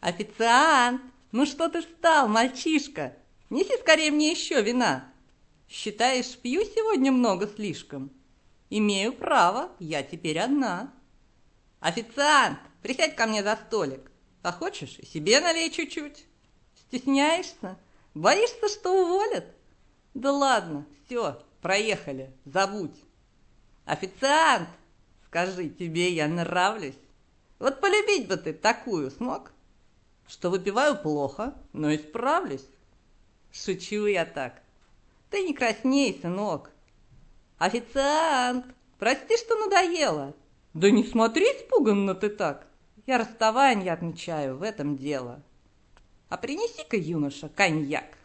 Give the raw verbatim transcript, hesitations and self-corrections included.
Официант, ну что ты встал, мальчишка? Неси скорее мне еще вина. Считаешь, пью сегодня много слишком? Имею право, я теперь одна. Официант, присядь ко мне за столик. А хочешь, и себе налей чуть-чуть. Стесняешься? Боишься, что уволят? Да ладно, все, проехали, забудь. Официант, скажи, тебе я нравлюсь? Вот полюбить бы ты такую смог? Что выпиваю плохо, но исправлюсь. Шучу я так. Ты не красней, сынок. Официант, прости, что надоело. Да не смотри испуганно ты так. Я расставание отмечаю, в этом дело. А принеси-ка, юноша, коньяк.